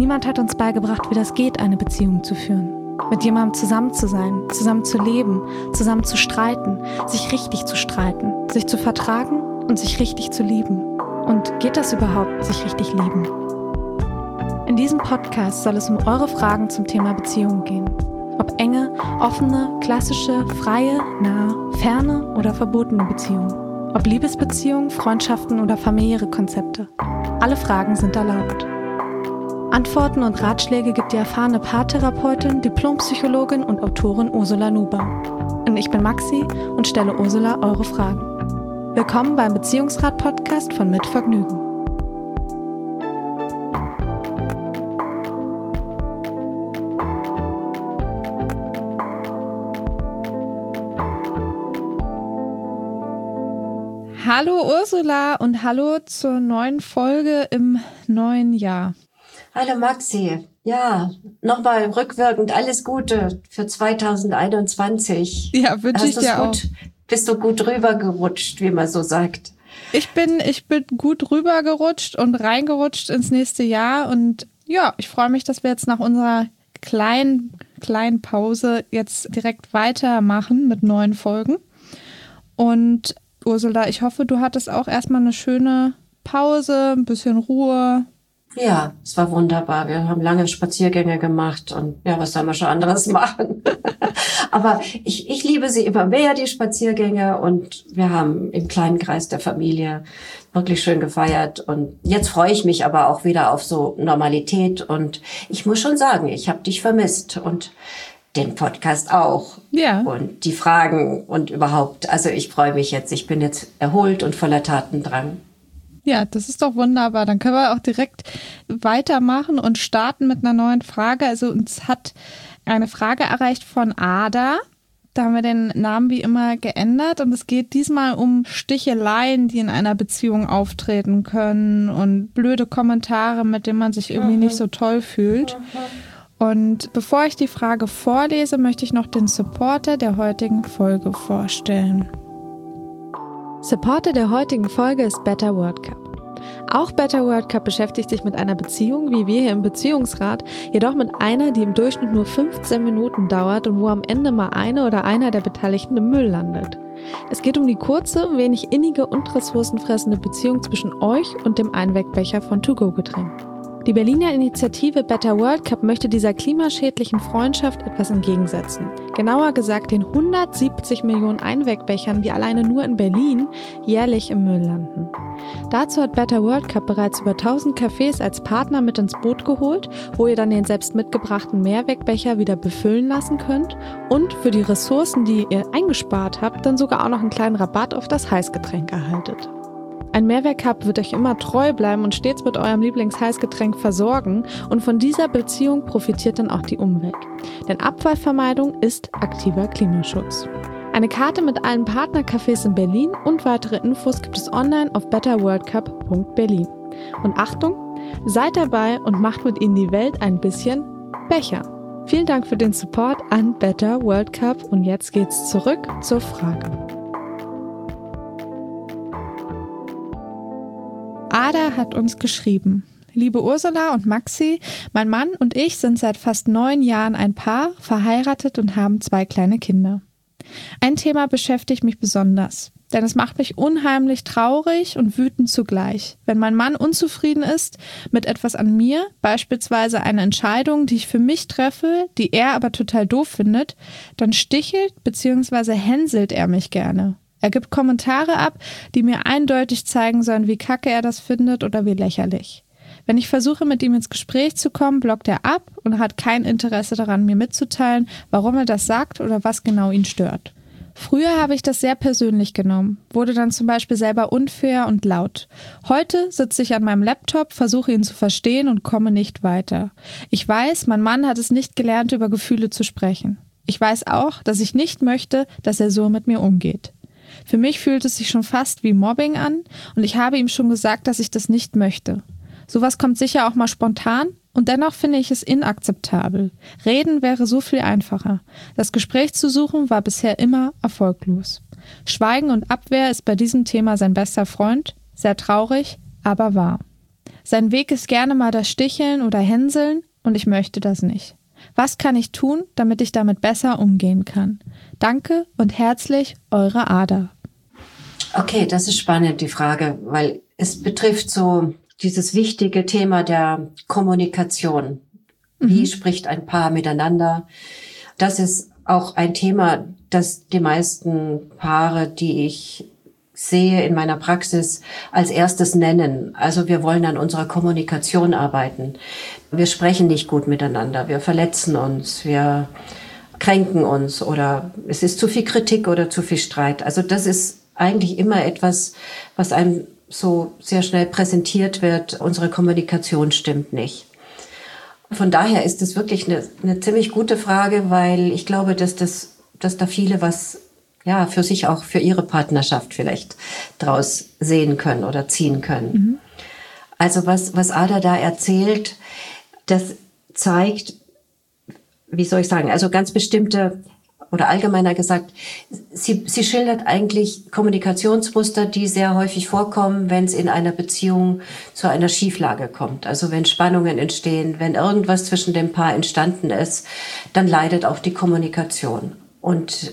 Niemand hat uns beigebracht, wie das geht, eine Beziehung zu führen. Mit jemandem zusammen zu sein, zusammen zu leben, zusammen zu streiten, sich richtig zu streiten, sich zu vertragen und sich richtig zu lieben. Und geht das überhaupt, sich richtig lieben? In diesem Podcast soll es um eure Fragen zum Thema Beziehung gehen. Ob enge, offene, klassische, freie, nahe, ferne oder verbotene Beziehungen. Ob Liebesbeziehungen, Freundschaften oder familiäre Konzepte. Alle Fragen sind erlaubt. Antworten und Ratschläge gibt die erfahrene Paartherapeutin, Diplompsychologin und Autorin Ursula Nuber. Und ich bin Maxi und stelle Ursula eure Fragen. Willkommen beim Beziehungsrat-Podcast von Mit Vergnügen. Hallo Ursula und hallo zur neuen Folge im neuen Jahr. Hallo Maxi, ja, nochmal rückwirkend alles Gute für 2021. Ja, wünsche ich dir auch. Bist du gut rübergerutscht, wie man so sagt? Ich bin gut rübergerutscht und reingerutscht ins nächste Jahr und ja, ich freue mich, dass wir jetzt nach unserer kleinen Pause jetzt direkt weitermachen mit neuen Folgen. Und Ursula, ich hoffe, du hattest auch erstmal eine schöne Pause, ein bisschen Ruhe. Ja, es war wunderbar. Wir haben lange Spaziergänge gemacht und ja, was soll man schon anderes machen? Aber ich liebe sie immer mehr, die Spaziergänge, und wir haben im kleinen Kreis der Familie wirklich schön gefeiert. Und jetzt freue ich mich aber auch wieder auf so Normalität, und ich muss schon sagen, ich habe dich vermisst und den Podcast auch. Ja. Und die Fragen und überhaupt. Also ich freue mich jetzt. Ich bin jetzt erholt und voller Tatendrang. Ja, das ist doch wunderbar. Dann können wir auch direkt weitermachen und starten mit einer neuen Frage. Also uns hat eine Frage erreicht von Ada. Da haben wir den Namen wie immer geändert. Und es geht diesmal um Sticheleien, die in einer Beziehung auftreten können, und blöde Kommentare, mit denen man sich irgendwie nicht so toll fühlt. Und bevor ich die Frage vorlese, möchte ich noch den Supporter der heutigen Folge vorstellen. Supporter der heutigen Folge ist Better World Cup. Auch Better World Cup beschäftigt sich mit einer Beziehung, wie wir hier im Beziehungsrat, jedoch mit einer, die im Durchschnitt nur 15 Minuten dauert und wo am Ende mal eine oder einer der Beteiligten im Müll landet. Es geht um die kurze, wenig innige und ressourcenfressende Beziehung zwischen euch und dem Einwegbecher von To-Go-Getränken. Die Berliner Initiative Better World Cup möchte dieser klimaschädlichen Freundschaft etwas entgegensetzen. Genauer gesagt den 170 Millionen Einwegbechern, die alleine nur in Berlin jährlich im Müll landen. Dazu hat Better World Cup bereits über 1000 Cafés als Partner mit ins Boot geholt, wo ihr dann den selbst mitgebrachten Mehrwegbecher wieder befüllen lassen könnt und für die Ressourcen, die ihr eingespart habt, dann sogar auch noch einen kleinen Rabatt auf das Heißgetränk erhaltet. Ein Mehrwegcup wird euch immer treu bleiben und stets mit eurem Lieblingsheißgetränk versorgen, und von dieser Beziehung profitiert dann auch die Umwelt. Denn Abfallvermeidung ist aktiver Klimaschutz. Eine Karte mit allen Partnercafés in Berlin und weitere Infos gibt es online auf betterworldcup.berlin. Und Achtung, seid dabei und macht mit ihnen die Welt ein bisschen Becher. Vielen Dank für den Support an Better World Cup, und jetzt geht's zurück zur Frage. Ada hat uns geschrieben: Liebe Ursula und Maxi, mein Mann und ich sind seit fast 9 Jahren ein Paar, verheiratet und haben 2 kleine Kinder. Ein Thema beschäftigt mich besonders, denn es macht mich unheimlich traurig und wütend zugleich, wenn mein Mann unzufrieden ist mit etwas an mir, beispielsweise eine Entscheidung, die ich für mich treffe, die er aber total doof findet, dann stichelt bzw. hänselt er mich gerne. Er gibt Kommentare ab, die mir eindeutig zeigen sollen, wie kacke er das findet oder wie lächerlich. Wenn ich versuche, mit ihm ins Gespräch zu kommen, blockt er ab und hat kein Interesse daran, mir mitzuteilen, warum er das sagt oder was genau ihn stört. Früher habe ich das sehr persönlich genommen, wurde dann zum Beispiel selber unfair und laut. Heute sitze ich an meinem Laptop, versuche ihn zu verstehen und komme nicht weiter. Ich weiß, mein Mann hat es nicht gelernt, über Gefühle zu sprechen. Ich weiß auch, dass ich nicht möchte, dass er so mit mir umgeht. Für mich fühlt es sich schon fast wie Mobbing an, und ich habe ihm schon gesagt, dass ich das nicht möchte. Sowas kommt sicher auch mal spontan, und dennoch finde ich es inakzeptabel. Reden wäre so viel einfacher. Das Gespräch zu suchen war bisher immer erfolglos. Schweigen und Abwehr ist bei diesem Thema sein bester Freund. Sehr traurig, aber wahr. Sein Weg ist gerne mal das Sticheln oder Hänseln und ich möchte das nicht. Was kann ich tun, damit ich damit besser umgehen kann? Danke und herzlich, eure Ada. Okay, das ist spannend, die Frage, weil es betrifft so dieses wichtige Thema der Kommunikation. Wie spricht ein Paar miteinander? Das ist auch ein Thema, das die meisten Paare, die ich sehe in meiner Praxis, als erstes nennen. Also wir wollen an unserer Kommunikation arbeiten. Wir sprechen nicht gut miteinander, wir verletzen uns, wir kränken uns oder es ist zu viel Kritik oder zu viel Streit. Also das ist eigentlich immer etwas, was einem so sehr schnell präsentiert wird. Unsere Kommunikation stimmt nicht. Von daher ist es wirklich eine ziemlich gute Frage, weil ich glaube, dass da viele was für sich auch für ihre Partnerschaft vielleicht draus sehen können oder ziehen können. Also was Ada da erzählt, das zeigt, wie soll ich sagen, also ganz bestimmte oder allgemeiner gesagt, sie schildert eigentlich Kommunikationsmuster, die sehr häufig vorkommen, wenn es in einer Beziehung zu einer Schieflage kommt. Also wenn Spannungen entstehen, wenn irgendwas zwischen dem Paar entstanden ist, dann leidet auch die Kommunikation. Und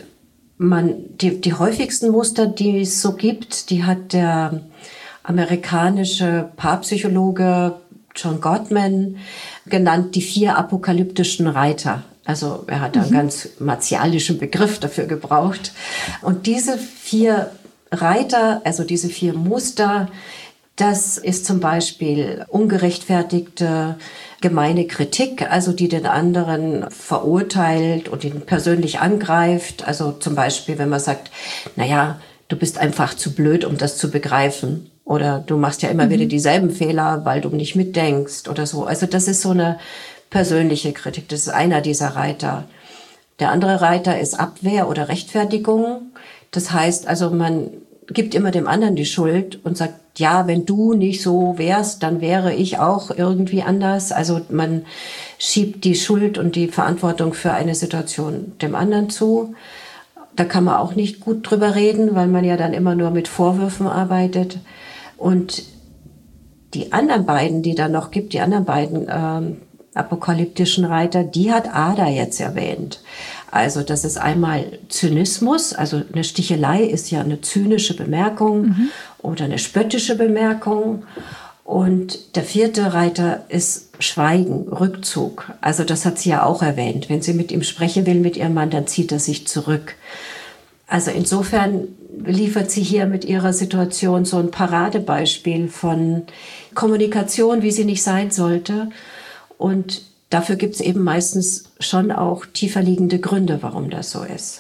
die häufigsten Muster, die es so gibt, die hat der amerikanische Paarpsychologe John Gottman genannt, die 4 apokalyptischen Reiter. Also er hat einen ganz martialischen Begriff dafür gebraucht. Und diese 4 Reiter, also diese 4 Muster, das ist zum Beispiel ungerechtfertigte, gemeine Kritik, also die den anderen verurteilt und ihn persönlich angreift. Also zum Beispiel, wenn man sagt, naja, du bist einfach zu blöd, um das zu begreifen. Oder du machst ja immer wieder dieselben Fehler, weil du nicht mitdenkst oder so. Also das ist so eine persönliche Kritik. Das ist einer dieser Reiter. Der andere Reiter ist Abwehr oder Rechtfertigung. Das heißt also, man gibt immer dem anderen die Schuld und sagt, ja, wenn du nicht so wärst, dann wäre ich auch irgendwie anders. Also man schiebt die Schuld und die Verantwortung für eine Situation dem anderen zu. Da kann man auch nicht gut drüber reden, weil man ja dann immer nur mit Vorwürfen arbeitet. Und die anderen beiden, die da noch gibt, die anderen beiden apokalyptischen Reiter, die hat Ada jetzt erwähnt. Also das ist einmal Zynismus, also eine Stichelei ist ja eine zynische Bemerkung oder eine spöttische Bemerkung. Und der 4. Reiter ist Schweigen, Rückzug. Also das hat sie ja auch erwähnt. Wenn sie mit ihm sprechen will, mit ihrem Mann, dann zieht er sich zurück. Also insofern liefert sie hier mit ihrer Situation so ein Paradebeispiel von Kommunikation, wie sie nicht sein sollte. Und dafür gibt es eben meistens schon auch tiefer liegende Gründe, warum das so ist.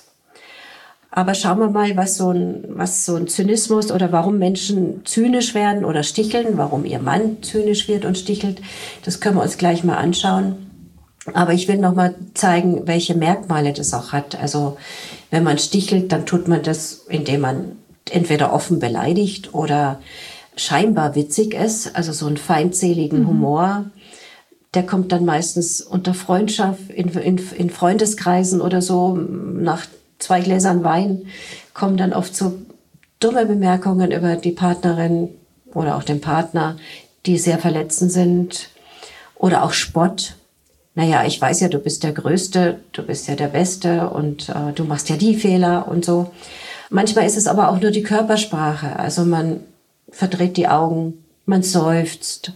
Aber schauen wir mal, was so ein Zynismus oder warum Menschen zynisch werden oder sticheln, warum ihr Mann zynisch wird und stichelt, das können wir uns gleich mal anschauen. Aber ich will noch mal zeigen, welche Merkmale das auch hat. Also wenn man stichelt, dann tut man das, indem man entweder offen beleidigt oder scheinbar witzig ist, also so einen feindseligen Humor. Der kommt dann meistens unter Freundschaft, in Freundeskreisen oder so. Nach 2 Gläsern Wein kommen dann oft so dumme Bemerkungen über die Partnerin oder auch den Partner, die sehr verletzend sind. Oder auch Spott. Naja, ich weiß ja, du bist der Größte, du bist ja der Beste und du machst ja die Fehler und so. Manchmal ist es aber auch nur die Körpersprache. Also man verdreht die Augen, man seufzt.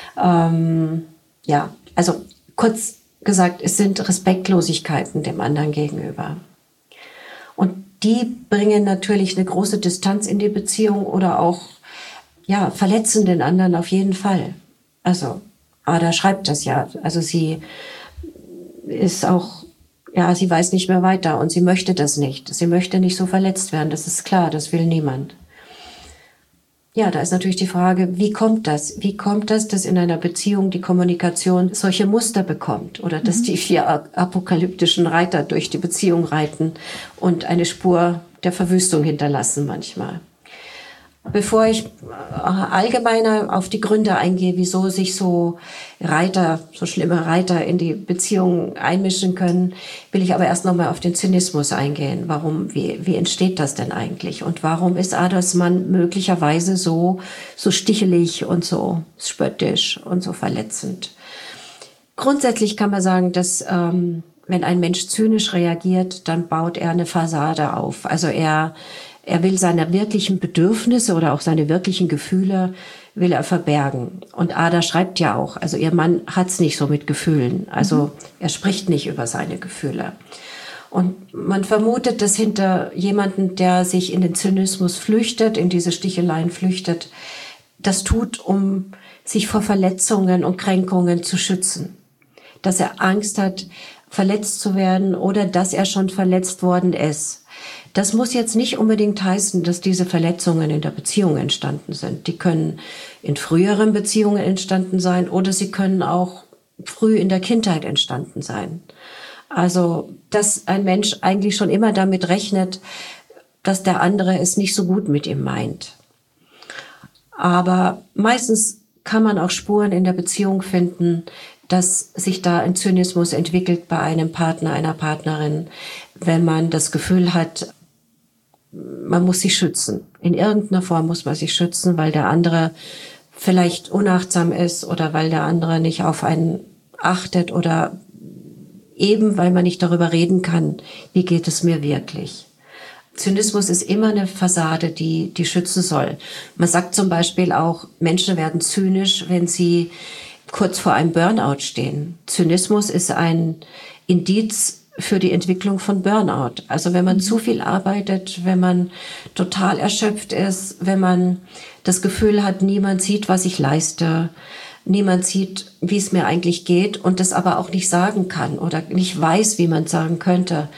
Ja, also kurz gesagt, es sind Respektlosigkeiten dem anderen gegenüber. Und die bringen natürlich eine große Distanz in die Beziehung oder auch, ja, verletzen den anderen auf jeden Fall. Also, Ada schreibt das ja. Also sie ist auch, ja, sie weiß nicht mehr weiter und sie möchte das nicht. Sie möchte nicht so verletzt werden, das ist klar, das will niemand. Ja, da ist natürlich die Frage, wie kommt das? Wie kommt das, dass in einer Beziehung die Kommunikation solche Muster bekommt oder dass die 4 apokalyptischen Reiter durch die Beziehung reiten und eine Spur der Verwüstung hinterlassen manchmal? Bevor ich allgemeiner auf die Gründe eingehe, wieso sich so schlimme Reiter in die Beziehung einmischen können, will ich aber erst nochmal auf den Zynismus eingehen. Wie entsteht das denn eigentlich? Und warum ist Adlersmann möglicherweise so stichelig und so spöttisch und so verletzend? Grundsätzlich kann man sagen, dass wenn ein Mensch zynisch reagiert, dann baut er eine Fassade auf. Also er will seine wirklichen Bedürfnisse oder auch seine wirklichen Gefühle will er verbergen. Und Ada schreibt ja auch, also ihr Mann hat's nicht so mit Gefühlen. Also er spricht nicht über seine Gefühle. Und man vermutet, dass hinter jemanden, der sich in den Zynismus flüchtet, in diese Sticheleien flüchtet, das tut, um sich vor Verletzungen und Kränkungen zu schützen. Dass er Angst hat, verletzt zu werden oder dass er schon verletzt worden ist. Das muss jetzt nicht unbedingt heißen, dass diese Verletzungen in der Beziehung entstanden sind. Die können in früheren Beziehungen entstanden sein oder sie können auch früh in der Kindheit entstanden sein. Also, dass ein Mensch eigentlich schon immer damit rechnet, dass der andere es nicht so gut mit ihm meint. Aber meistens kann man auch Spuren in der Beziehung finden, dass sich da ein Zynismus entwickelt bei einem Partner, einer Partnerin, wenn man das Gefühl hat, man muss sich schützen. In irgendeiner Form muss man sich schützen, weil der andere vielleicht unachtsam ist oder weil der andere nicht auf einen achtet oder eben, weil man nicht darüber reden kann, wie geht es mir wirklich. Zynismus ist immer eine Fassade, die schützen soll. Man sagt zum Beispiel auch, Menschen werden zynisch, wenn sie kurz vor einem Burnout stehen. Zynismus ist ein Indiz für die Entwicklung von Burnout. Also wenn man zu viel arbeitet, wenn man total erschöpft ist, wenn man das Gefühl hat, niemand sieht, was ich leiste, niemand sieht, wie es mir eigentlich geht und das aber auch nicht sagen kann oder nicht weiß, wie man es sagen könnte,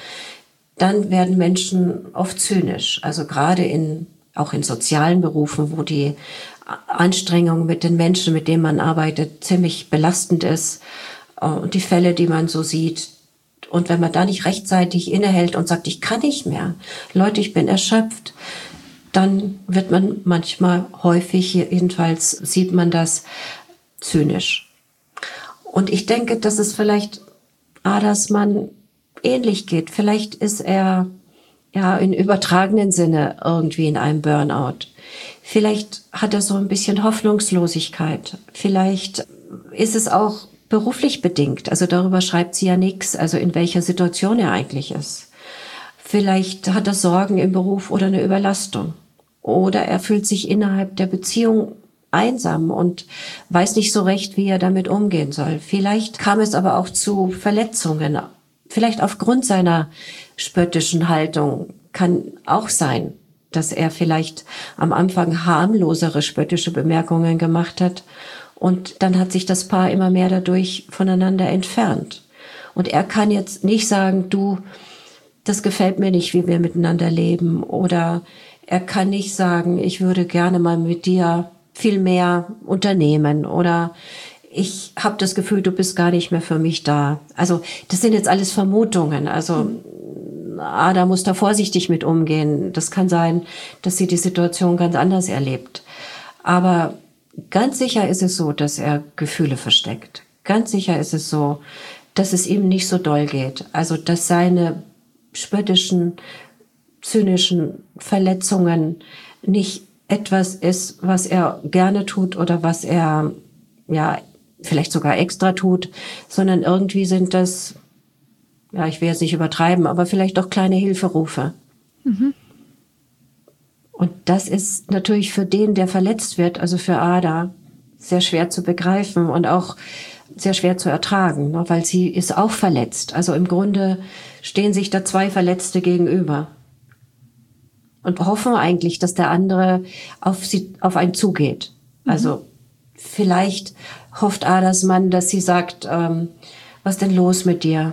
dann werden Menschen oft zynisch. Also gerade auch in sozialen Berufen, wo die Anstrengung mit den Menschen, mit denen man arbeitet, ziemlich belastend ist und die Fälle, die man so sieht. Und wenn man da nicht rechtzeitig innehält und sagt, ich kann nicht mehr, Leute, ich bin erschöpft, dann wird man manchmal häufig, jedenfalls sieht man das, zynisch. Und ich denke, dass es vielleicht Adlersmann ähnlich geht. Vielleicht ist er ja in übertragenen Sinne irgendwie in einem Burnout. Vielleicht hat er so ein bisschen Hoffnungslosigkeit. Vielleicht ist es auch beruflich bedingt. Also darüber schreibt sie ja nichts, also in welcher Situation er eigentlich ist. Vielleicht hat er Sorgen im Beruf oder eine Überlastung. Oder er fühlt sich innerhalb der Beziehung einsam und weiß nicht so recht, wie er damit umgehen soll. Vielleicht kam es aber auch zu Verletzungen. Vielleicht aufgrund seiner spöttischen Haltung kann auch sein, dass er vielleicht am Anfang harmlosere spöttische Bemerkungen gemacht hat und dann hat sich das Paar immer mehr dadurch voneinander entfernt. Und er kann jetzt nicht sagen, du, das gefällt mir nicht, wie wir miteinander leben. Oder er kann nicht sagen, ich würde gerne mal mit dir viel mehr unternehmen. Oder ich habe das Gefühl, du bist gar nicht mehr für mich da. Also das sind jetzt alles Vermutungen. Also Ada muss da vorsichtig mit umgehen. Das kann sein, dass sie die Situation ganz anders erlebt. Aber ganz sicher ist es so, dass er Gefühle versteckt. Ganz sicher ist es so, dass es ihm nicht so doll geht. Also dass seine spöttischen, zynischen Verletzungen nicht etwas ist, was er gerne tut oder was er ja vielleicht sogar extra tut, sondern irgendwie sind das, ja, ich will jetzt nicht übertreiben, aber vielleicht auch kleine Hilferufe. Mhm. Und das ist natürlich für den, der verletzt wird, also für Ada, sehr schwer zu begreifen und auch sehr schwer zu ertragen, ne, weil sie ist auch verletzt. Also im Grunde stehen sich da zwei Verletzte gegenüber und hoffen eigentlich, dass der andere auf einen zugeht. Mhm. Also vielleicht hofft Adlersmann, dass sie sagt, was denn los mit dir?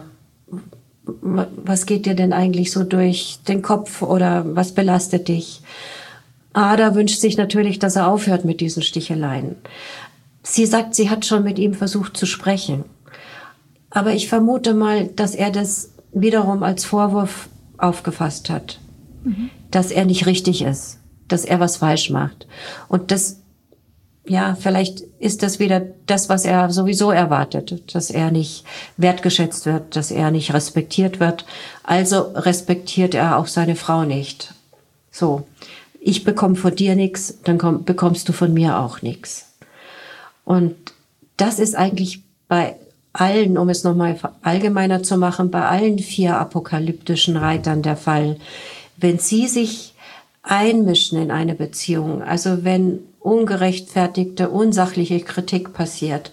Was geht dir denn eigentlich so durch den Kopf oder was belastet dich? Ada wünscht sich natürlich, dass er aufhört mit diesen Sticheleien. Sie sagt, sie hat schon mit ihm versucht zu sprechen. Aber ich vermute mal, dass er das wiederum als Vorwurf aufgefasst hat. Mhm. Dass er nicht richtig ist. dass er was falsch macht. Und das, ja, vielleicht ist das wieder das, was er sowieso erwartet, dass er nicht wertgeschätzt wird, dass er nicht respektiert wird. Also respektiert er auch seine Frau nicht. So, ich bekomme von dir nichts, dann bekommst du von mir auch nichts. Und das ist eigentlich bei allen, um es nochmal allgemeiner zu machen, bei allen 4 apokalyptischen Reitern der Fall. Wenn sie sich einmischen in eine Beziehung, also wenn ungerechtfertigte, unsachliche Kritik passiert,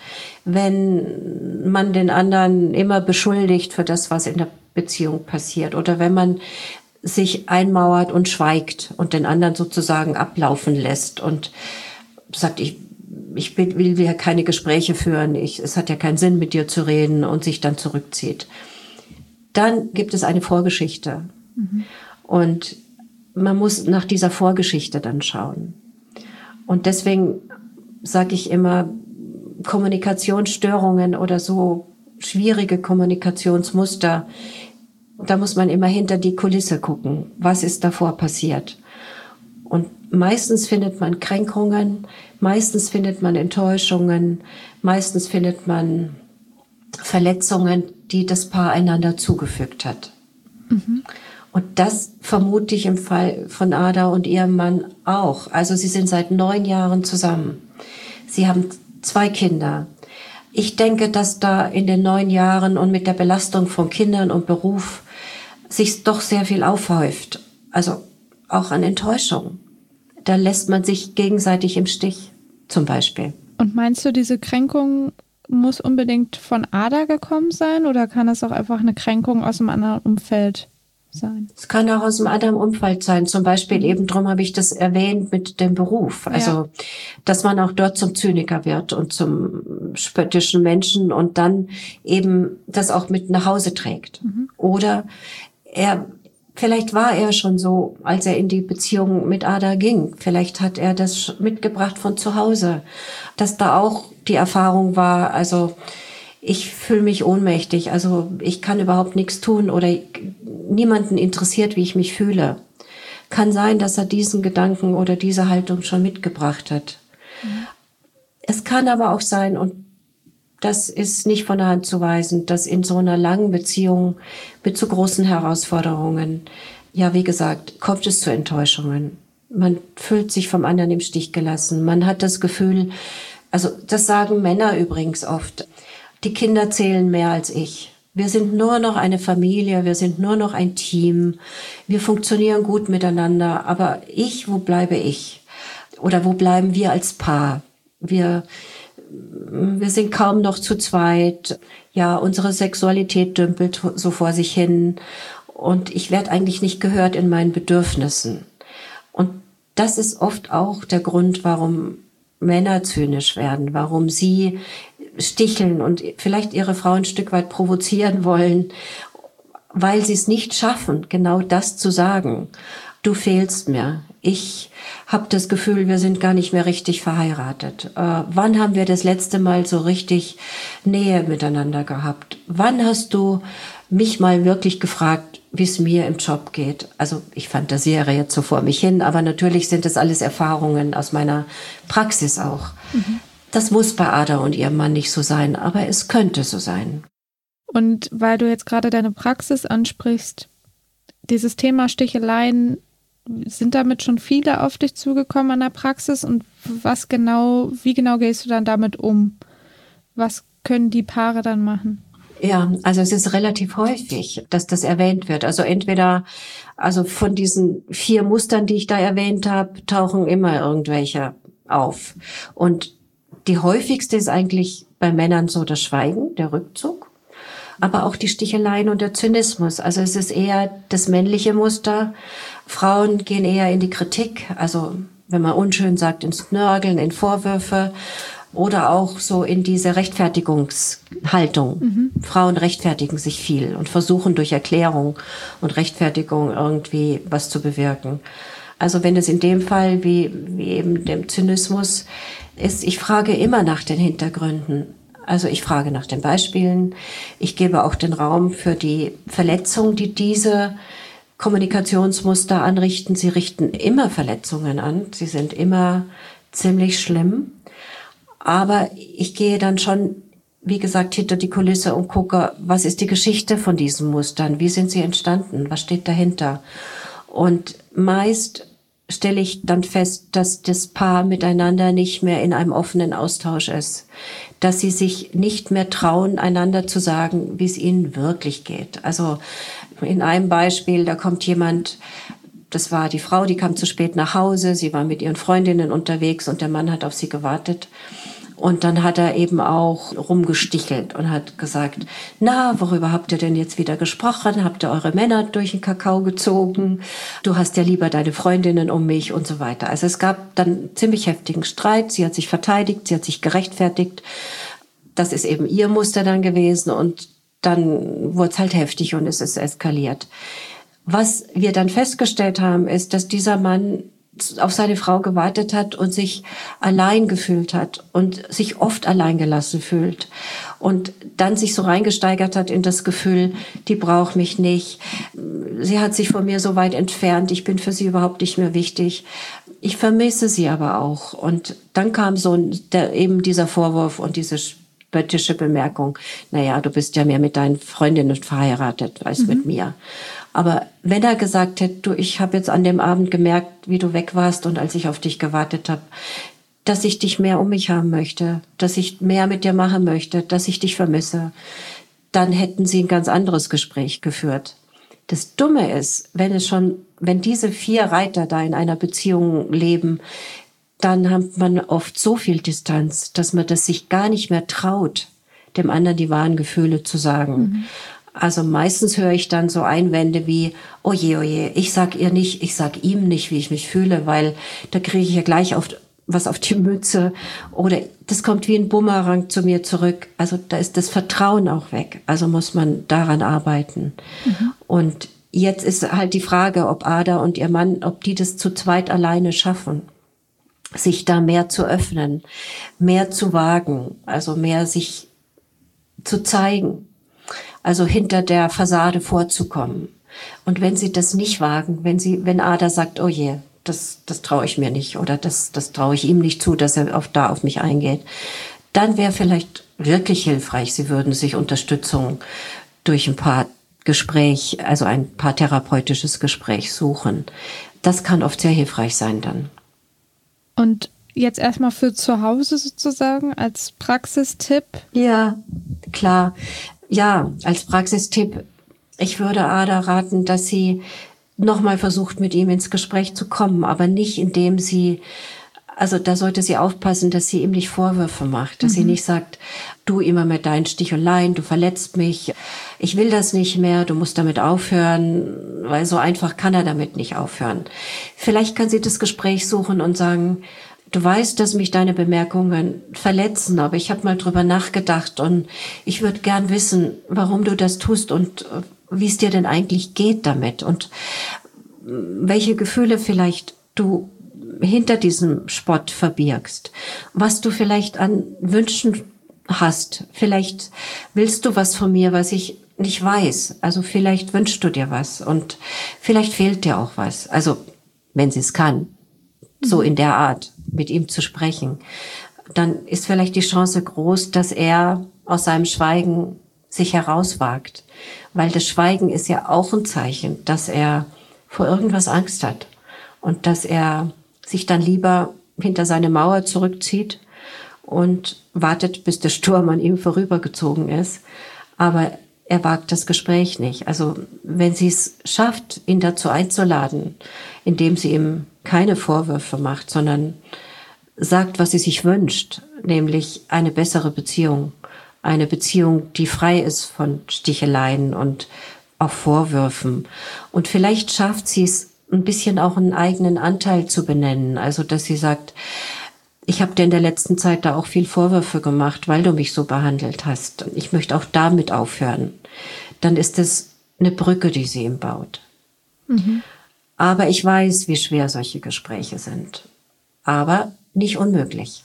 wenn man den anderen immer beschuldigt für das, was in der Beziehung passiert, oder wenn man sich einmauert und schweigt und den anderen sozusagen ablaufen lässt und sagt, ich will ja keine Gespräche führen, es hat ja keinen Sinn, mit dir zu reden, und sich dann zurückzieht. Dann gibt es eine Vorgeschichte. Und man muss nach dieser Vorgeschichte dann schauen. Und deswegen sage ich immer, Kommunikationsstörungen oder so schwierige Kommunikationsmuster, da muss man immer hinter die Kulisse gucken. Was ist davor passiert? Und meistens findet man Kränkungen, meistens findet man Enttäuschungen, meistens findet man Verletzungen, die das Paar einander zugefügt hat. Und das vermute ich im Fall von Ada und ihrem Mann auch. Also sie sind seit 9 Jahren zusammen. Sie haben 2 Kinder. Ich denke, dass da in den 9 Jahren und mit der Belastung von Kindern und Beruf sich doch sehr viel aufhäuft. Also auch an Enttäuschung. Da lässt man sich gegenseitig im Stich, zum Beispiel. Und meinst du, diese Kränkung muss unbedingt von Ada gekommen sein, oder kann es auch einfach eine Kränkung aus einem anderen Umfeld sein? Es kann auch aus einem anderen Umfeld sein. Zum Beispiel eben, darum habe ich das erwähnt mit dem Beruf. Also, dass man auch dort zum Zyniker wird und zum spöttischen Menschen und dann eben das auch mit nach Hause trägt. Oder vielleicht war er schon so, als er in die Beziehung mit Ada ging. Vielleicht hat er das mitgebracht von zu Hause, dass da auch die Erfahrung war, also ich fühle mich ohnmächtig, also ich kann überhaupt nichts tun oder niemanden interessiert, wie ich mich fühle. Kann sein, dass er diesen Gedanken oder diese Haltung schon mitgebracht hat. Es kann aber auch sein, und das ist nicht von der Hand zu weisen, dass in so einer langen Beziehung mit so großen Herausforderungen, ja, wie gesagt, kommt es zu Enttäuschungen. Man fühlt sich vom anderen im Stich gelassen. Man hat das Gefühl, also das sagen Männer übrigens oft, die Kinder zählen mehr als ich. Wir sind nur noch eine Familie, wir sind nur noch ein Team. Wir funktionieren gut miteinander, aber wo bleibe ich? Oder wo bleiben wir als Paar? Wir sind kaum noch zu zweit. Ja, unsere Sexualität dümpelt so vor sich hin. Und ich werde eigentlich nicht gehört in meinen Bedürfnissen. Und das ist oft auch der Grund, warum Männer zynisch werden, warum sie sticheln und vielleicht ihre Frau ein Stück weit provozieren wollen, weil sie es nicht schaffen, genau das zu sagen. Du fehlst mir. Ich habe das Gefühl, wir sind gar nicht mehr richtig verheiratet. Wann haben wir das letzte Mal so richtig Nähe miteinander gehabt? Wann hast du mich mal wirklich gefragt, wie es mir im Job geht? Also ich fantasiere jetzt so vor mich hin, aber natürlich sind das alles Erfahrungen aus meiner Praxis auch. Das muss bei Ada und ihrem Mann nicht so sein, aber es könnte so sein. Und weil du jetzt gerade deine Praxis ansprichst, dieses Thema Sticheleien, sind damit schon viele auf dich zugekommen an der Praxis, und wie genau gehst du dann damit um? Was können die Paare dann machen? Ja, also es ist relativ häufig, dass das erwähnt wird. Also entweder, von diesen 4 Mustern, die ich da erwähnt habe, tauchen immer irgendwelche auf. Und die häufigste ist eigentlich bei Männern so das Schweigen, der Rückzug, aber auch die Sticheleien und der Zynismus. Also es ist eher das männliche Muster. Frauen gehen eher in die Kritik, also wenn man unschön sagt, ins Nörgeln, in Vorwürfe oder auch so in diese Rechtfertigungshaltung. Frauen rechtfertigen sich viel und versuchen durch Erklärung und Rechtfertigung irgendwie was zu bewirken. Also wenn es in dem Fall wie eben dem Zynismus ist, ich frage immer nach den Hintergründen. Also ich frage nach den Beispielen. Ich gebe auch den Raum für die Verletzung, die diese Kommunikationsmuster anrichten. Sie richten immer Verletzungen an. Sie sind immer ziemlich schlimm. Aber ich gehe dann schon, wie gesagt, hinter die Kulisse und gucke, was ist die Geschichte von diesen Mustern? Wie sind sie entstanden? Was steht dahinter? Und meist stelle ich dann fest, dass das Paar miteinander nicht mehr in einem offenen Austausch ist. Dass sie sich nicht mehr trauen, einander zu sagen, wie es ihnen wirklich geht. Also in einem Beispiel, da kommt jemand, das war die Frau, die kam zu spät nach Hause, sie war mit ihren Freundinnen unterwegs und der Mann hat auf sie gewartet. Und dann hat er eben auch rumgestichelt und hat gesagt, na, worüber habt ihr denn jetzt wieder gesprochen? Habt ihr eure Männer durch den Kakao gezogen? Du hast ja lieber deine Freundinnen um mich und so weiter. Also es gab dann ziemlich heftigen Streit. Sie hat sich verteidigt, sie hat sich gerechtfertigt. Das ist eben ihr Muster dann gewesen und dann wurde es halt heftig und es ist eskaliert. Was wir dann festgestellt haben, ist, dass dieser Mann auf seine Frau gewartet hat und sich allein gefühlt hat und sich oft allein gelassen fühlt und dann sich so reingesteigert hat in das Gefühl, die braucht mich nicht, sie hat sich von mir so weit entfernt, ich bin für sie überhaupt nicht mehr wichtig, ich vermisse sie aber auch. Und dann kam eben dieser Vorwurf und diese spöttische Bemerkung, naja, du bist ja mehr mit deinen Freundinnen verheiratet als mit mir. Aber wenn er gesagt hätte, du, ich habe jetzt an dem Abend gemerkt, wie du weg warst und als ich auf dich gewartet habe, dass ich dich mehr um mich haben möchte, dass ich mehr mit dir machen möchte, dass ich dich vermisse, dann hätten sie ein ganz anderes Gespräch geführt. Das Dumme ist, wenn diese 4 Reiter da in einer Beziehung leben, dann hat man oft so viel Distanz, dass man das sich gar nicht mehr traut, dem anderen die wahren Gefühle zu sagen. Also meistens höre ich dann so Einwände wie, oje, ich sag ihr nicht, ich sag ihm nicht, wie ich mich fühle, weil da kriege ich ja gleich was auf die Mütze oder das kommt wie ein Bumerang zu mir zurück. Also da ist das Vertrauen auch weg. Also muss man daran arbeiten. Und jetzt ist halt die Frage, ob Ada und ihr Mann, ob die das zu zweit alleine schaffen, sich da mehr zu öffnen, mehr zu wagen, also mehr sich zu zeigen. Also hinter der Fassade vorzukommen. Und wenn sie das nicht wagen, wenn Ada sagt, oh je, das traue ich mir nicht oder das traue ich ihm nicht zu, dass er auf mich eingeht, dann wäre vielleicht wirklich hilfreich, sie würden sich Unterstützung durch ein paar therapeutisches Gespräch suchen. Das kann oft sehr hilfreich sein dann. Und jetzt erstmal für zu Hause sozusagen als Praxistipp? Ja, klar. Ja, als Praxistipp, ich würde Ada raten, dass sie nochmal versucht, mit ihm ins Gespräch zu kommen, aber nicht indem da sollte sie aufpassen, dass sie ihm nicht Vorwürfe macht, dass sie nicht sagt, du immer mit deinen Sticheleien, du verletzt mich, ich will das nicht mehr, du musst damit aufhören, weil so einfach kann er damit nicht aufhören. Vielleicht kann sie das Gespräch suchen und sagen, du weißt, dass mich deine Bemerkungen verletzen, aber ich habe mal drüber nachgedacht und ich würde gern wissen, warum du das tust und wie es dir denn eigentlich geht damit und welche Gefühle vielleicht du hinter diesem Spott verbirgst, was du vielleicht an Wünschen hast. Vielleicht willst du was von mir, was ich nicht weiß. Also vielleicht wünschst du dir was und vielleicht fehlt dir auch was. Also wenn sie es kann. So in der Art, mit ihm zu sprechen, dann ist vielleicht die Chance groß, dass er aus seinem Schweigen sich herauswagt. Weil das Schweigen ist ja auch ein Zeichen, dass er vor irgendwas Angst hat und dass er sich dann lieber hinter seine Mauer zurückzieht und wartet, bis der Sturm an ihm vorübergezogen ist. Aber er wagt das Gespräch nicht. Also wenn sie es schafft, ihn dazu einzuladen, indem sie ihm keine Vorwürfe macht, sondern sagt, was sie sich wünscht, nämlich eine bessere Beziehung. Eine Beziehung, die frei ist von Sticheleien und auch Vorwürfen. Und vielleicht schafft sie es, ein bisschen auch einen eigenen Anteil zu benennen. Also, dass sie sagt, ich habe dir in der letzten Zeit da auch viel Vorwürfe gemacht, weil du mich so behandelt hast. Ich möchte auch damit aufhören. Dann ist es eine Brücke, die sie ihm baut. Aber ich weiß, wie schwer solche Gespräche sind. Aber nicht unmöglich.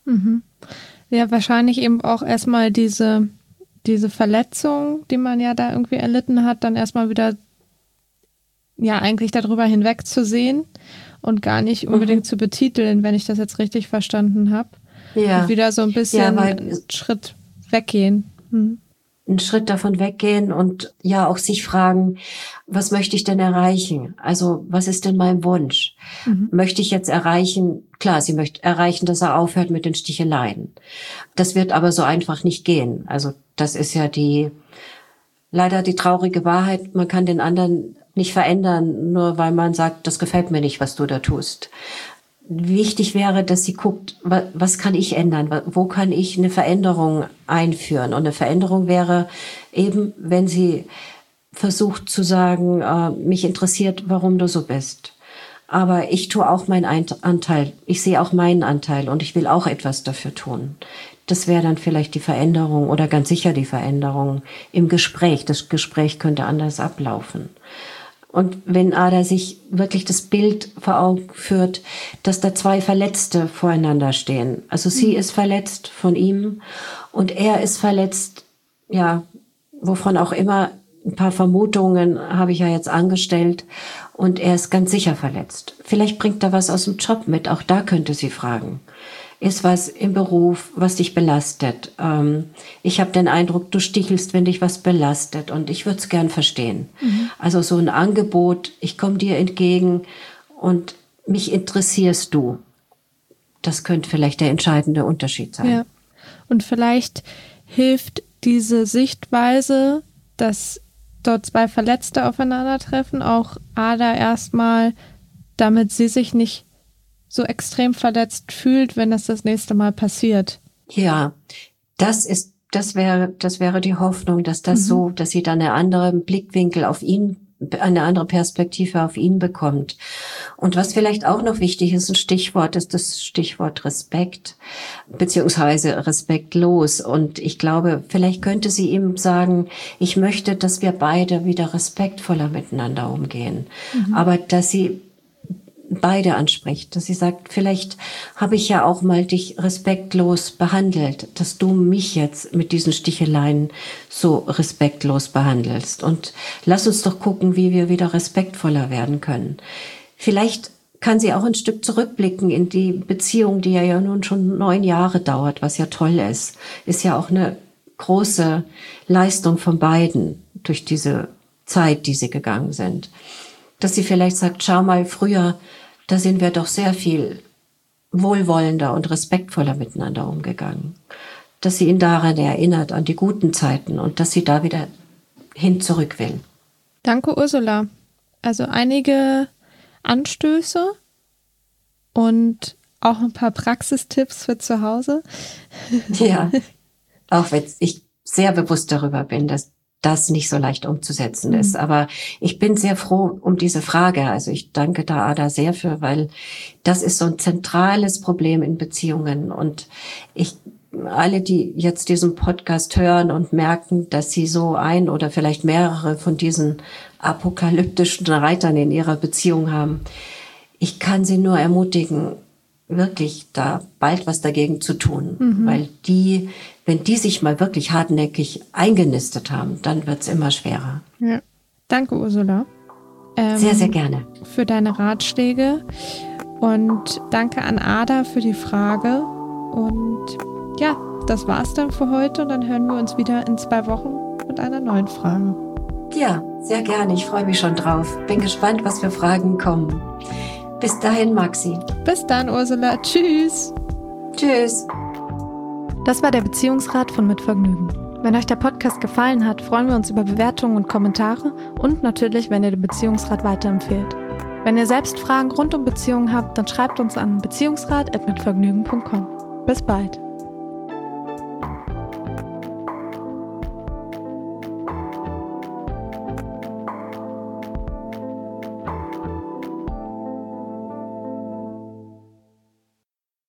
Ja, wahrscheinlich eben auch erstmal diese Verletzung, die man ja da irgendwie erlitten hat, dann erstmal wieder ja eigentlich darüber hinwegzusehen und gar nicht unbedingt zu betiteln, wenn ich das jetzt richtig verstanden habe. Ja. Und wieder so ein bisschen einen Schritt weggehen. Einen Schritt davon weggehen und ja auch sich fragen, was möchte ich denn erreichen? Also was ist denn mein Wunsch? Möchte ich jetzt erreichen? Klar, sie möchte erreichen, dass er aufhört mit den Sticheleien. Das wird aber so einfach nicht gehen. Also das ist ja leider die traurige Wahrheit. Man kann den anderen nicht verändern, nur weil man sagt, das gefällt mir nicht, was du da tust. Wichtig wäre, dass sie guckt, was kann ich ändern? Wo kann ich eine Veränderung einführen? Und eine Veränderung wäre eben, wenn sie versucht zu sagen, mich interessiert, warum du so bist. Aber ich tue auch meinen Anteil. Ich sehe auch meinen Anteil und ich will auch etwas dafür tun. Das wäre dann vielleicht die Veränderung oder ganz sicher die Veränderung im Gespräch. Das Gespräch könnte anders ablaufen. Und wenn Ada sich wirklich das Bild vor Augen führt, dass da zwei Verletzte voreinander stehen. Also sie ist verletzt von ihm und er ist verletzt, ja, wovon auch immer, ein paar Vermutungen habe ich ja jetzt angestellt und er ist ganz sicher verletzt. Vielleicht bringt er was aus dem Job mit, auch da könnte sie fragen. Ist was im Beruf, was dich belastet? Ich habe den Eindruck, du stichelst, wenn dich was belastet und ich würde es gern verstehen. Also so ein Angebot, ich komme dir entgegen und mich interessierst du. Das könnte vielleicht der entscheidende Unterschied sein. Ja. Und vielleicht hilft diese Sichtweise, dass dort zwei Verletzte aufeinandertreffen, auch Ada erstmal, damit sie sich nicht so extrem verletzt fühlt, wenn das nächste Mal passiert. Ja, das wäre die Hoffnung, dass das so, dass sie dann einen anderen Blickwinkel auf ihn, eine andere Perspektive auf ihn bekommt. Und was vielleicht auch noch wichtig ist, ein Stichwort ist das Stichwort Respekt, beziehungsweise respektlos. Und ich glaube, vielleicht könnte sie ihm sagen, ich möchte, dass wir beide wieder respektvoller miteinander umgehen. Aber dass sie beide anspricht, dass sie sagt, vielleicht habe ich ja auch mal dich respektlos behandelt, dass du mich jetzt mit diesen Sticheleien so respektlos behandelst. Und lass uns doch gucken, wie wir wieder respektvoller werden können. Vielleicht kann sie auch ein Stück zurückblicken in die Beziehung, die ja nun schon 9 Jahre dauert, was ja toll ist. Ist ja auch eine große Leistung von beiden durch diese Zeit, die sie gegangen sind. Dass sie vielleicht sagt, schau mal, früher, da sind wir doch sehr viel wohlwollender und respektvoller miteinander umgegangen. Dass sie ihn daran erinnert, an die guten Zeiten und dass sie da wieder hin zurück will. Danke, Ursula. Also einige Anstöße und auch ein paar Praxistipps für zu Hause. Ja, auch wenn ich sehr bewusst darüber bin, dass das nicht so leicht umzusetzen ist. Aber ich bin sehr froh um diese Frage. Also ich danke da Ada sehr für, weil das ist so ein zentrales Problem in Beziehungen. Und alle, die jetzt diesen Podcast hören und merken, dass sie so ein oder vielleicht mehrere von diesen apokalyptischen Reitern in ihrer Beziehung haben, ich kann sie nur ermutigen, wirklich da bald was dagegen zu tun. Weil wenn die sich mal wirklich hartnäckig eingenistet haben, dann wird's immer schwerer. Ja. Danke, Ursula. Sehr, sehr gerne. Für deine Ratschläge und danke an Ada für die Frage. Und ja, das war's dann für heute und dann hören wir uns wieder in 2 Wochen mit einer neuen Frage. Ja, sehr gerne. Ich freue mich schon drauf. Bin gespannt, was für Fragen kommen. Bis dahin, Maxi. Bis dann, Ursula. Tschüss. Tschüss. Das war der Beziehungsrat von Mit Vergnügen. Wenn euch der Podcast gefallen hat, freuen wir uns über Bewertungen und Kommentare und natürlich, wenn ihr den Beziehungsrat weiterempfehlt. Wenn ihr selbst Fragen rund um Beziehungen habt, dann schreibt uns an beziehungsrat@mitvergnügen.com. Bis bald.